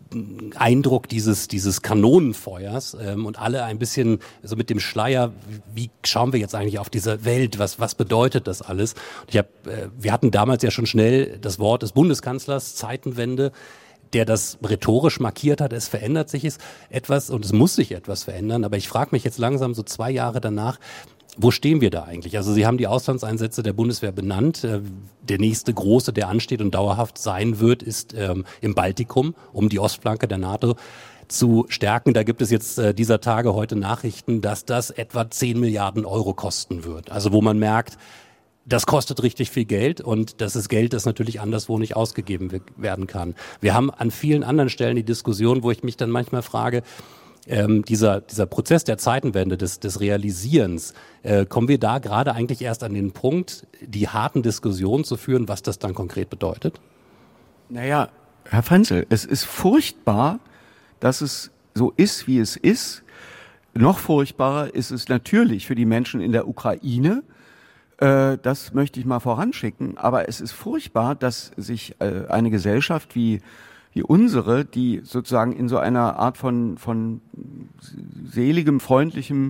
S2: Eindruck dieses dieses Kanonenfeuers ähm, und alle ein bisschen so mit dem Schleier, wie schauen wir jetzt eigentlich auf diese Welt, was was bedeutet das alles? Und ich hab, äh, wir hatten damals ja schon schnell das Wort des Bundeskanzlers, Zeitenwende, der das rhetorisch markiert hat, es verändert sich etwas und es muss sich etwas verändern, aber ich frage mich jetzt langsam so zwei Jahre danach, wo stehen wir da eigentlich? Also Sie haben die Auslandseinsätze der Bundeswehr benannt. Der nächste große, der ansteht und dauerhaft sein wird, ist ähm, im Baltikum, um die Ostflanke der NATO zu stärken. Da gibt es jetzt äh, dieser Tage heute Nachrichten, dass das etwa zehn Milliarden Euro kosten wird. Also wo man merkt, das kostet richtig viel Geld und das ist Geld, das natürlich anderswo nicht ausgegeben werden kann. Wir haben an vielen anderen Stellen die Diskussion, wo ich mich dann manchmal frage, Ähm, dieser, dieser Prozess der Zeitenwende, des, des Realisierens, äh, kommen wir da gerade eigentlich erst an den Punkt, die harten Diskussionen zu führen, was das dann konkret bedeutet?
S3: Naja, Herr Frenzel, es ist furchtbar, dass es so ist, wie es ist. Noch furchtbarer ist es natürlich für die Menschen in der Ukraine. Äh, das möchte ich mal voranschicken. Aber es ist furchtbar, dass sich äh, eine Gesellschaft wie wie unsere, die sozusagen in so einer Art von von seligem, freundlichem,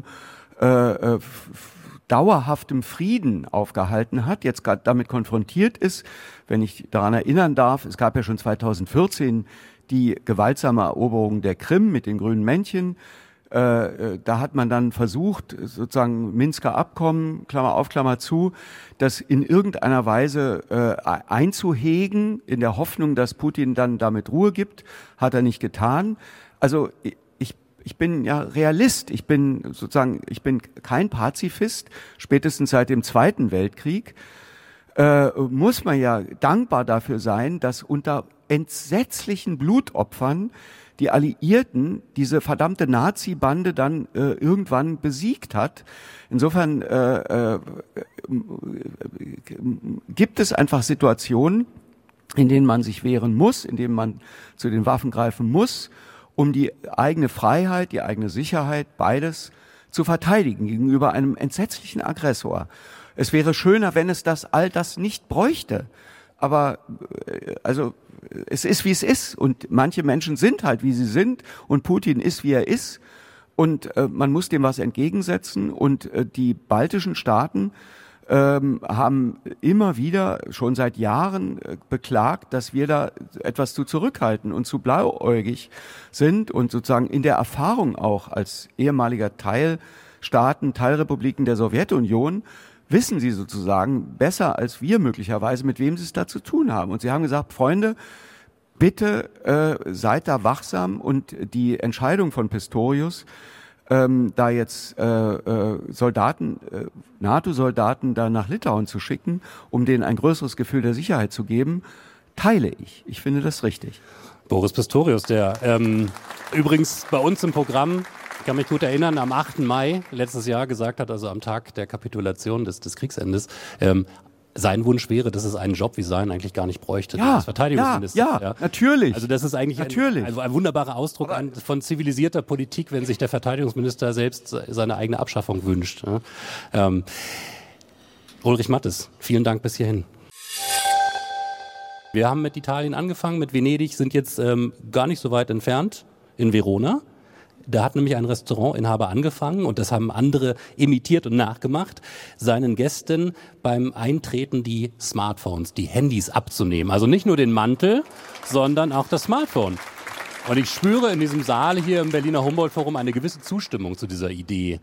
S3: äh, f- dauerhaftem Frieden aufgehalten hat, jetzt gerade damit konfrontiert ist, wenn ich daran erinnern darf, es gab ja schon zweitausendvierzehn die gewaltsame Eroberung der Krim mit den grünen Männchen. Äh, da hat man dann versucht, sozusagen Minsker Abkommen, Klammer auf, Klammer zu, das in irgendeiner Weise äh, einzuhegen, in der Hoffnung, dass Putin dann damit Ruhe gibt, hat er nicht getan. Also ich, ich bin ja Realist, ich bin sozusagen, ich bin kein Pazifist, spätestens seit dem Zweiten Weltkrieg. Äh, muss man ja dankbar dafür sein, dass unter entsetzlichen Blutopfern die Alliierten diese verdammte Nazi-Bande dann äh, irgendwann besiegt hat. Insofern äh, äh, gibt es einfach Situationen, in denen man sich wehren muss, in denen man zu den Waffen greifen muss, um die eigene Freiheit, die eigene Sicherheit, beides zu verteidigen gegenüber einem entsetzlichen Aggressor. Es wäre schöner, wenn es das all das nicht bräuchte. Aber äh, also es ist, wie es ist, und manche Menschen sind halt, wie sie sind, und Putin ist, wie er ist, und äh, man muss dem was entgegensetzen, und äh, die baltischen Staaten ähm, haben immer wieder, schon seit Jahren, äh, beklagt, dass wir da etwas zu zurückhalten und zu blauäugig sind, und sozusagen in der Erfahrung auch als ehemaliger Teilstaaten, Teilrepubliken der Sowjetunion wissen sie sozusagen besser als wir möglicherweise, mit wem sie es da zu tun haben. Und sie haben gesagt, Freunde, bitte äh, seid da wachsam und die Entscheidung von Pistorius, ähm, da jetzt äh, äh, Soldaten, äh, NATO-Soldaten da nach Litauen zu schicken, um denen ein größeres Gefühl der Sicherheit zu geben, teile ich. Ich finde das richtig.
S2: Boris Pistorius, der ähm, übrigens bei uns im Programm, ich kann mich gut erinnern, am achten Mai letztes Jahr gesagt hat, also am Tag der Kapitulation des, des Kriegsendes, ähm, sein Wunsch wäre, dass es einen Job wie sein eigentlich gar nicht bräuchte.
S3: Ja,
S2: als Verteidigungsminister.
S3: Ja, ja, ja, natürlich.
S2: Also das ist eigentlich
S3: natürlich.
S2: Ein, also ein wunderbarer Ausdruck an, von zivilisierter Politik, wenn sich der Verteidigungsminister selbst seine eigene Abschaffung wünscht. Ja. Ähm, Ulrich Mattes, vielen Dank bis hierhin. Wir haben mit Italien angefangen, mit Venedig, sind jetzt ähm, gar nicht so weit entfernt, in Verona. Da hat nämlich ein Restaurantinhaber angefangen, und das haben andere imitiert und nachgemacht, seinen Gästen beim Eintreten die Smartphones, die Handys abzunehmen. Also nicht nur den Mantel, sondern auch das Smartphone. Und ich spüre in diesem Saal hier im Berliner Humboldt-Forum eine gewisse Zustimmung zu dieser Idee.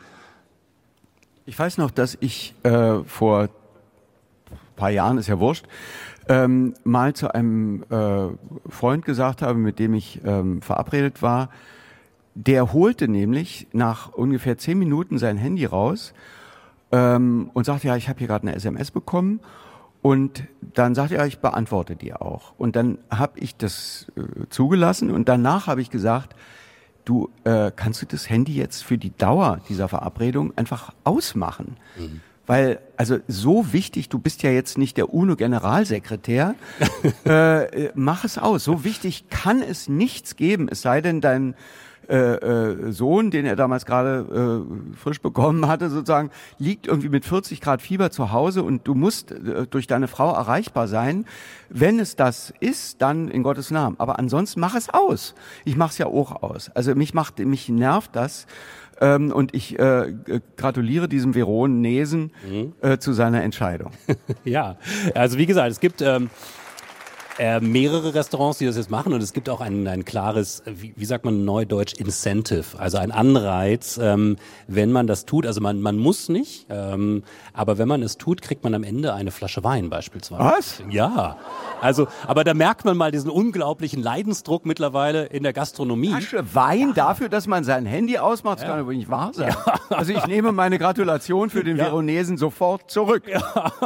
S3: Ich weiß noch, dass ich äh, vor ein paar Jahren, ist ja wurscht, ähm, mal zu einem äh, Freund gesagt habe, mit dem ich ähm, verabredet war. Der holte nämlich nach ungefähr zehn Minuten sein Handy raus ähm, und sagte, ja, ich habe hier gerade eine S M S bekommen. Und dann sagte er, ich beantworte die auch. Und dann habe ich das äh, zugelassen und danach habe ich gesagt, du, äh, kannst du das Handy jetzt für die Dauer dieser Verabredung einfach ausmachen? Mhm. Weil, also so wichtig, du bist ja jetzt nicht der UNO-Generalsekretär, äh, mach es aus. So wichtig kann es nichts geben, es sei denn, dein äh, äh, Sohn, den er damals gerade äh, frisch bekommen hatte, sozusagen, liegt irgendwie mit vierzig Grad Fieber zu Hause und du musst äh, durch deine Frau erreichbar sein. Wenn es das ist, dann in Gottes Namen. Aber ansonsten mach es aus. Ich mach's ja auch aus. Also mich macht, mich nervt das. Ähm, und ich äh, gratuliere diesem Veronesen mhm. äh, zu seiner Entscheidung.
S2: Ja, also wie gesagt, es gibt ähm, äh, mehrere Restaurants, die das jetzt machen, und es gibt auch ein, ein klares, wie, wie sagt man neudeutsch, Incentive, also ein Anreiz, ähm, wenn man das tut. Also man, man muss nicht, ähm, aber wenn man es tut, kriegt man am Ende eine Flasche Wein beispielsweise.
S3: Was?
S2: Ja. Also, aber da merkt man mal diesen unglaublichen Leidensdruck mittlerweile in der Gastronomie.
S3: Flasche Wein ja. dafür, dass man sein Handy ausmacht, das ja. kann aber nicht wahr sein. Ja. Also ich nehme meine Gratulation für den ja. Veronesen sofort zurück.
S2: Ja.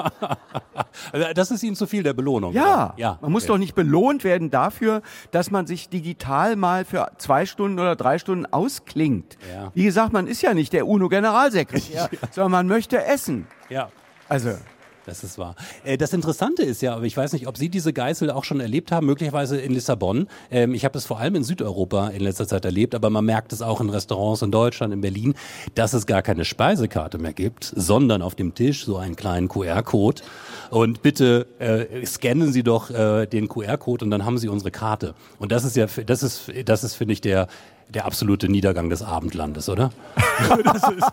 S2: Also das ist Ihnen zu viel der Belohnung.
S3: Ja,
S2: ja.
S3: Man muss okay. doch nicht belohnt werden dafür, dass man sich digital mal für zwei Stunden oder drei Stunden ausklingt. Ja. Wie gesagt, man ist ja nicht der UNO-Generalsekretär, ja. sondern man möchte essen.
S2: Ja.
S3: Also...
S2: Das ist wahr. Das Interessante ist ja, aber ich weiß nicht, ob Sie diese Geißel auch schon erlebt haben, möglicherweise in Lissabon. Ich habe das vor allem in Südeuropa in letzter Zeit erlebt, aber man merkt es auch in Restaurants in Deutschland, in Berlin, dass es gar keine Speisekarte mehr gibt, sondern auf dem Tisch so einen kleinen Q R-Code. Und bitte äh, scannen Sie doch äh, den Q R-Code und dann haben Sie unsere Karte. Und das ist ja, das ist, das ist, finde ich, der der absolute Niedergang des Abendlandes, oder? Das ist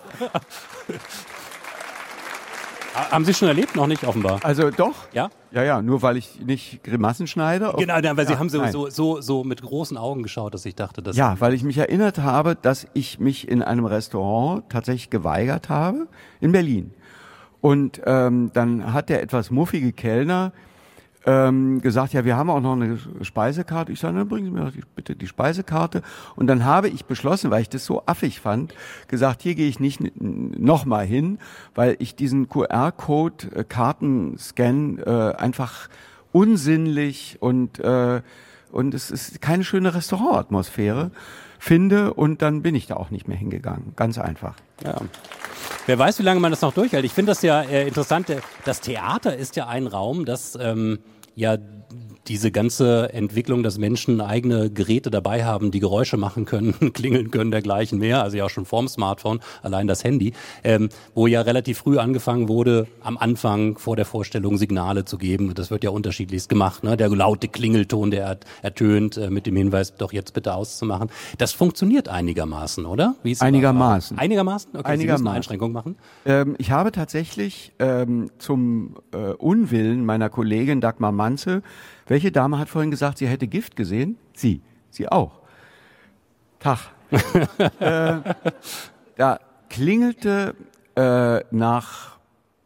S2: Haben Sie schon erlebt? Noch nicht, offenbar.
S3: Also doch.
S2: Ja?
S3: Ja, ja, nur weil ich nicht Grimassen schneide.
S2: Genau, weil
S3: ja,
S2: Sie haben so, so, so, so mit großen Augen geschaut, dass ich dachte, dass...
S3: Ja, weil ich mich erinnert habe, dass ich mich in einem Restaurant tatsächlich geweigert habe, in Berlin. Und ähm, dann hat der etwas muffige Kellner ähm, gesagt, ja, wir haben auch noch eine Speisekarte. Ich sage, dann bringen Sie mir doch die, bitte die Speisekarte. Und dann habe ich beschlossen, weil ich das so affig fand, gesagt, hier gehe ich nicht nochmal hin, weil ich diesen Q R-Code, äh, Kartenscan äh, einfach unsinnlich und äh, und es ist keine schöne Restaurantatmosphäre finde, und dann bin ich da auch nicht mehr hingegangen. Ganz einfach.
S2: Ja. Wer weiß, wie lange man das noch durchhält. Ich finde das ja äh, interessant. Das Theater ist ja ein Raum, das ähm, ja diese ganze Entwicklung, dass Menschen eigene Geräte dabei haben, die Geräusche machen können, klingeln können, dergleichen mehr, also ja schon vorm Smartphone, allein das Handy, ähm, wo ja relativ früh angefangen wurde, am Anfang vor der Vorstellung Signale zu geben. Das wird ja unterschiedlichst gemacht, ne? Der laute Klingelton, der ertönt, äh, mit dem Hinweis, doch jetzt bitte auszumachen. Das funktioniert einigermaßen, oder? Wie ist
S3: einigermaßen.
S2: Einigermaßen? Okay,
S3: einigermaßen.
S2: Sie müssen eine Einschränkung machen.
S3: Ähm, ich habe tatsächlich ähm, zum äh, Unwillen meiner Kollegin Dagmar Manze, welche Dame hat vorhin gesagt, sie hätte Gift gesehen? Sie. Sie auch. Tag. äh, da klingelte äh, nach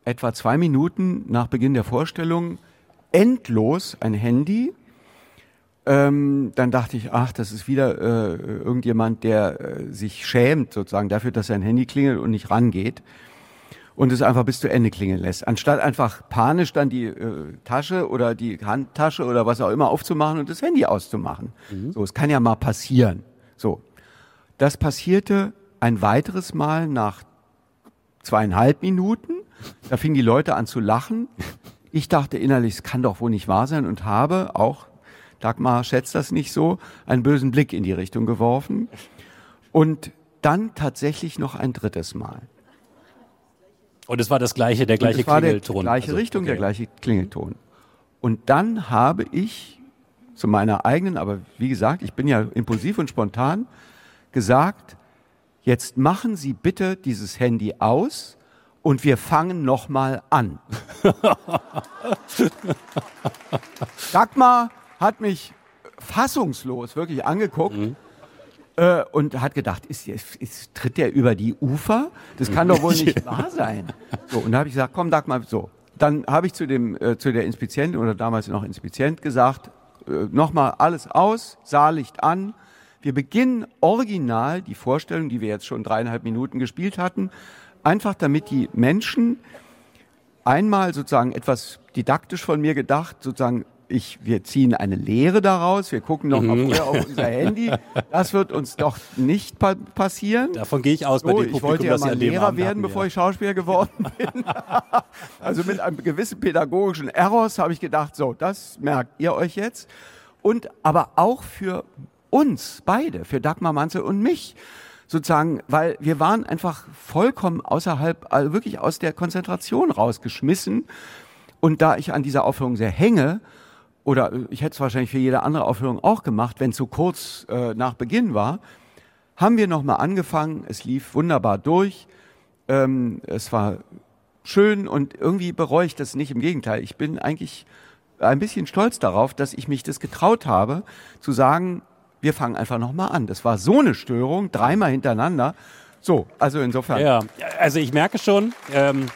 S3: etwa zwei Minuten nach Beginn der Vorstellung endlos ein Handy. Ähm, dann dachte ich, ach, das ist wieder äh, irgendjemand, der äh, sich schämt sozusagen dafür, dass sein Handy klingelt und nicht rangeht und es einfach bis zu Ende klingeln lässt. Anstatt einfach panisch dann die äh, Tasche oder die Handtasche oder was auch immer aufzumachen und das Handy auszumachen. Mhm. So, es kann ja mal passieren. So, das passierte ein weiteres Mal nach zweieinhalb Minuten. Da fingen die Leute an zu lachen. Ich dachte innerlich, es kann doch wohl nicht wahr sein und habe auch, Dagmar schätzt das nicht so, einen bösen Blick in die Richtung geworfen. Und dann tatsächlich noch ein drittes Mal.
S2: Und es war das gleiche, der gleiche
S3: und es war
S2: Klingelton.
S3: Die gleiche
S2: also,
S3: Richtung,
S2: okay.
S3: der gleiche Klingelton. Und dann habe ich zu meiner eigenen, aber wie gesagt, ich bin ja impulsiv und spontan, gesagt, jetzt machen Sie bitte dieses Handy aus und wir fangen nochmal an. Dagmar hat mich fassungslos wirklich angeguckt mhm. äh, und hat gedacht, ist, ist, ist, tritt der über die Ufer? Das kann doch wohl nicht wahr sein. So, und da habe ich gesagt, komm Dagmar, so. Dann habe ich zu, dem, äh, zu der Inspizientin oder damals noch Inspizient gesagt, äh, nochmal alles aus, Saallicht an. Wir beginnen original die Vorstellung, die wir jetzt schon dreieinhalb Minuten gespielt hatten, einfach damit die Menschen einmal sozusagen etwas didaktisch von mir gedacht, sozusagen, ich, wir ziehen eine Lehre daraus, wir gucken noch mal vorher auf unser Handy, das wird uns doch nicht pa- passieren.
S2: Davon gehe ich aus bei
S3: so,
S2: dem Publikum,
S3: ich wollte ja
S2: dass Sie
S3: mal
S2: an dem
S3: Lehrer
S2: Abend
S3: werden,
S2: hatten,
S3: bevor
S2: ja.
S3: ich Schauspieler geworden bin. Also mit einem gewissen pädagogischen Errors habe ich gedacht, so, das merkt ihr euch jetzt. Und aber auch für uns beide, für Dagmar Manzel und mich, sozusagen, weil wir waren einfach vollkommen außerhalb, also wirklich aus der Konzentration rausgeschmissen. Und da ich an dieser Aufführung sehr hänge, oder ich hätte es wahrscheinlich für jede andere Aufführung auch gemacht, wenn es so kurz äh, nach Beginn war, haben wir nochmal angefangen. Es lief wunderbar durch. Ähm, es war schön und irgendwie bereue ich das nicht. Im Gegenteil, ich bin eigentlich ein bisschen stolz darauf, dass ich mich das getraut habe, zu sagen, wir fangen einfach nochmal an. Das war so eine Störung, dreimal hintereinander. So, also insofern.
S2: Ja, also ich merke schon, ähm,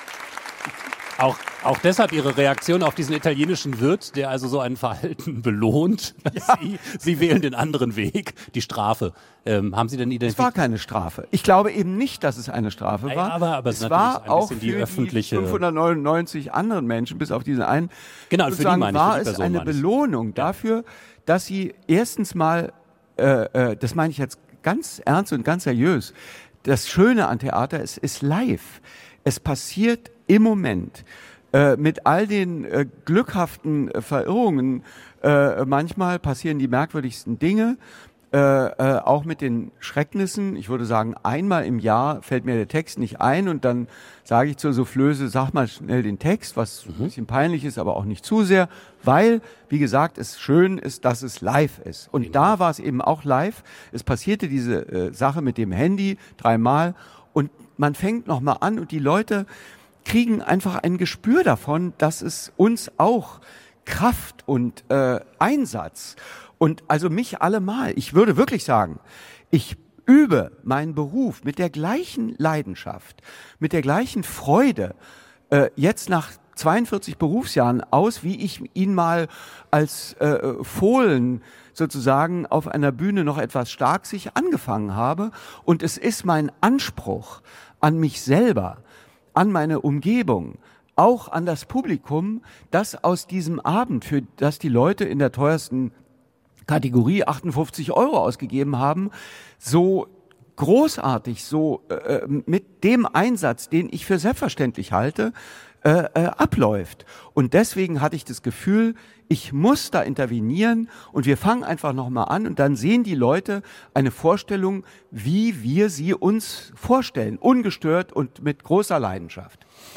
S2: auch, auch deshalb Ihre Reaktion auf diesen italienischen Wirt, der also so ein Verhalten belohnt. Ja. Sie, Sie wählen den anderen Weg, die Strafe. Ähm, haben Sie denn identifiziert?
S3: Es war keine Strafe. Ich glaube eben nicht, dass es eine Strafe war.
S2: Ja, aber, aber es,
S3: es
S2: war
S3: war auch
S2: für
S3: die,
S2: öffentliche...
S3: die fünfhundertneunundneunzig anderen Menschen, bis auf diesen einen,
S2: genau, für die meine ich,
S3: war
S2: für die
S3: es
S2: Person
S3: eine
S2: meine ich.
S3: Belohnung ja. dafür, dass sie erstens mal, äh, äh, das meine ich jetzt ganz ernst und ganz seriös, das Schöne an Theater ist, ist live. Es passiert im Moment. Äh, mit all den äh, glückhaften äh, Verirrungen, äh, manchmal passieren die merkwürdigsten Dinge, äh, äh, auch mit den Schrecknissen. Ich würde sagen, einmal im Jahr fällt mir der Text nicht ein und dann sage ich zur Soufflöse, sag mal schnell den Text, was mhm. ein bisschen peinlich ist, aber auch nicht zu sehr, weil, wie gesagt, es schön ist, dass es live ist. Und genau. Da war es eben auch live. Es passierte diese äh, Sache mit dem Handy dreimal und man fängt nochmal an und die Leute kriegen einfach ein Gespür davon, dass es uns auch Kraft und äh, Einsatz und also mich allemal, ich würde wirklich sagen, ich übe meinen Beruf mit der gleichen Leidenschaft, mit der gleichen Freude äh, jetzt nach zweiundvierzig Berufsjahren aus, wie ich ihn mal als äh, Fohlen sozusagen auf einer Bühne noch etwas starksig angefangen habe. Und es ist mein Anspruch an mich selber, an meine Umgebung, auch an das Publikum, das aus diesem Abend, für das die Leute in der teuersten Kategorie achtundfünfzig Euro ausgegeben haben, so großartig, so äh, mit dem Einsatz, den ich für selbstverständlich halte, äh, äh, abläuft. Und deswegen hatte ich das Gefühl, ich muss da intervenieren und wir fangen einfach nochmal an und dann sehen die Leute eine Vorstellung, wie wir sie uns vorstellen, ungestört und mit großer Leidenschaft.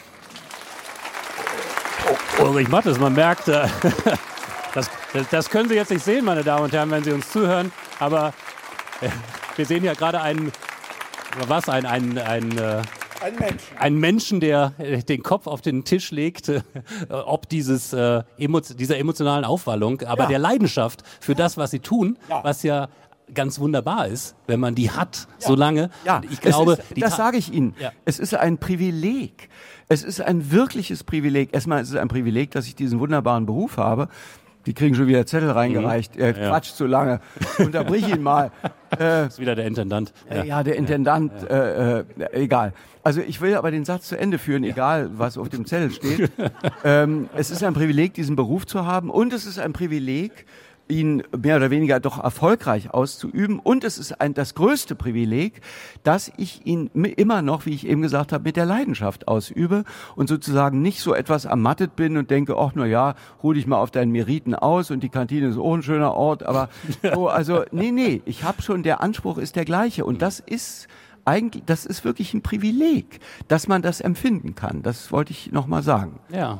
S2: Ulrich Mattes, man merkt, äh, das, das können Sie jetzt nicht sehen, meine Damen und Herren, wenn Sie uns zuhören, aber äh, wir sehen ja gerade einen, was, ein, ein, ein, äh,
S3: Ein Menschen.
S2: Ein Menschen, der äh, den Kopf auf den Tisch legt, äh, ob dieses, äh, emo- dieser emotionalen Aufwallung, aber
S3: ja.
S2: der Leidenschaft für das, was sie tun,
S3: ja.
S2: was ja ganz wunderbar ist, wenn man die hat, ja. so lange.
S3: Ja,
S2: ich glaube,
S3: ist, das sage ich Ihnen. Ja. Es ist ein Privileg. Es ist ein wirkliches Privileg. Erstmal ist es ein Privileg, dass ich diesen wunderbaren Beruf habe. Die kriegen schon wieder Zettel reingereicht. Mhm. Er ja. quatscht zu lange. Unterbrich ihn mal.
S2: Äh, das ist wieder der Intendant.
S3: Ja, ja der Intendant. Ja. Äh, äh, egal. Also ich will aber den Satz zu Ende führen, ja. egal was auf dem Zettel steht. ähm, es ist ein Privileg, diesen Beruf zu haben. Und es ist ein Privileg, ihn mehr oder weniger doch erfolgreich auszuüben. Und es ist ein, das größte Privileg, dass ich ihn immer noch, wie ich eben gesagt habe, mit der Leidenschaft ausübe und sozusagen nicht so etwas ermattet bin und denke, ach na ja, ruh dich mal auf deinen Meriten aus und die Kantine ist auch ein schöner Ort. Aber so, also nee, nee, ich habe schon, der Anspruch ist der gleiche. Und das ist eigentlich, das ist wirklich ein Privileg, dass man das empfinden kann. Das wollte ich noch mal sagen.
S2: Ja.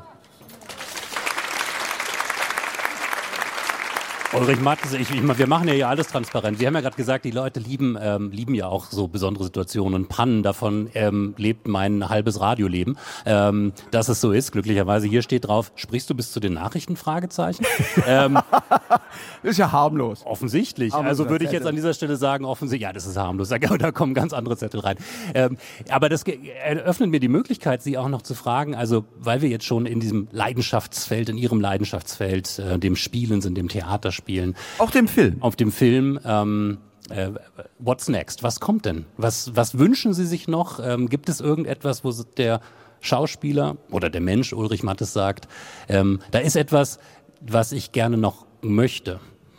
S2: Ulrich Mattes, ich, ich, wir machen ja hier alles transparent. Sie haben ja gerade gesagt, die Leute lieben ähm, lieben ja auch so besondere Situationen und Pannen. Davon ähm, lebt mein halbes Radioleben. Ähm, dass es so ist, glücklicherweise. Hier steht drauf, sprichst du bis zu den Nachrichten? Fragezeichen. ähm,
S3: das ist ja harmlos.
S2: Offensichtlich. Harmlos also würde ich jetzt an dieser Stelle sagen, offensichtlich, ja, das ist harmlos. Da, da kommen ganz andere Zettel rein. Ähm, aber das eröffnet mir die Möglichkeit, Sie auch noch zu fragen, also weil wir jetzt schon in diesem Leidenschaftsfeld, in Ihrem Leidenschaftsfeld, äh, dem Spielen sind, dem Theater spielen.
S3: Auch dem Film.
S2: Auf dem Film. Ähm, äh, what's next? Was kommt denn? Was, was wünschen Sie sich noch? Ähm, gibt es irgendetwas, wo der Schauspieler oder der Mensch Ulrich Mattes sagt, ähm, da ist etwas, was ich gerne noch möchte?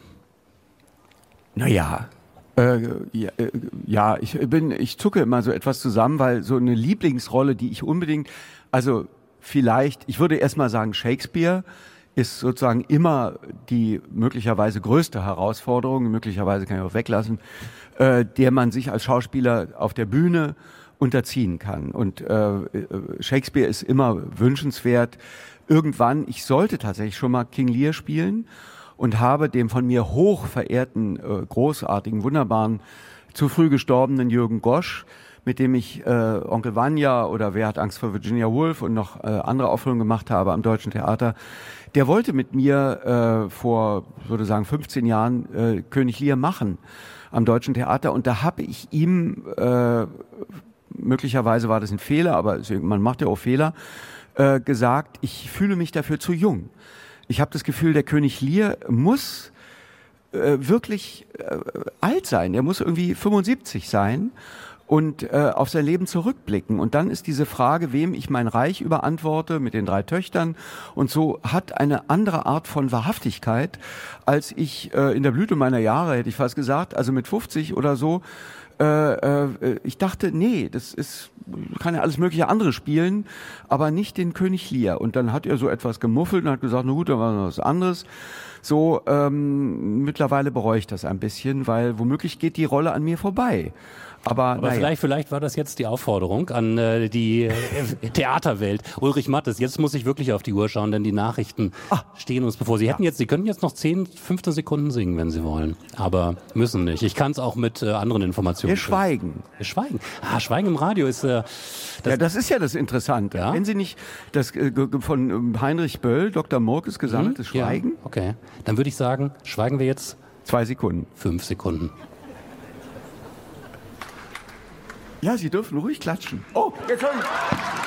S3: Naja, äh, ja, äh, ja, ich bin, ich zucke immer so etwas zusammen, weil so eine Lieblingsrolle, die ich unbedingt, also vielleicht, ich würde erst mal sagen Shakespeare, ist sozusagen immer die möglicherweise größte Herausforderung, möglicherweise kann ich auch weglassen, äh, der man sich als Schauspieler auf der Bühne unterziehen kann. Und äh, Shakespeare ist immer wünschenswert. Irgendwann, ich sollte tatsächlich schon mal King Lear spielen und habe dem von mir hoch verehrten, äh, großartigen, wunderbaren, zu früh gestorbenen Jürgen Gosch, mit dem ich äh, Onkel Vanya oder Wer hat Angst vor Virginia Woolf und noch äh, andere Aufführungen gemacht habe am Deutschen Theater. Der wollte mit mir äh, vor, ich würde sagen, fünfzehn Jahren äh, König Lear machen am Deutschen Theater. Und da habe ich ihm, äh, möglicherweise war das ein Fehler, aber man macht ja auch Fehler, äh, gesagt, ich fühle mich dafür zu jung. Ich habe das Gefühl, der König Lear muss äh, wirklich äh, alt sein. Er muss irgendwie fünfundsiebzig sein. Und äh, auf sein Leben zurückblicken. Und dann ist diese Frage, wem ich mein Reich überantworte, mit den drei Töchtern und so, hat eine andere Art von Wahrhaftigkeit, als ich äh, in der Blüte meiner Jahre, hätte ich fast gesagt, also mit fünfzig oder so, äh, äh, ich dachte, nee, das ist, kann ja alles mögliche andere spielen, aber nicht den König Lear. Und dann hat er so etwas gemuffelt und hat gesagt, na gut, dann war noch was anderes. So, ähm, mittlerweile bereue ich das ein bisschen, weil womöglich geht die Rolle an mir vorbei. Aber,
S2: Aber
S3: naja.
S2: vielleicht, vielleicht war das jetzt die Aufforderung an äh, die äh, Theaterwelt. Ulrich Mattes, jetzt muss ich wirklich auf die Uhr schauen, denn die Nachrichten ah. stehen uns bevor. Sie hätten jetzt, Sie könnten jetzt noch zehn, fünfzehn Sekunden singen, wenn Sie wollen. Aber müssen nicht. Ich kann es auch mit äh, anderen Informationen.
S3: Wir schweigen.
S2: Wir schweigen. Ah, Schweigen im Radio ist... Äh,
S3: das ja, das ist ja das Interessante. Ja? Wenn Sie nicht das äh, von Heinrich Böll, Doktor Murkes gesammeltes mhm, Schweigen...
S2: Ja, okay, dann würde ich sagen, schweigen wir jetzt...
S3: Zwei Sekunden.
S2: Fünf Sekunden.
S3: Ja, Sie dürfen ruhig klatschen. Oh, jetzt hören Sie.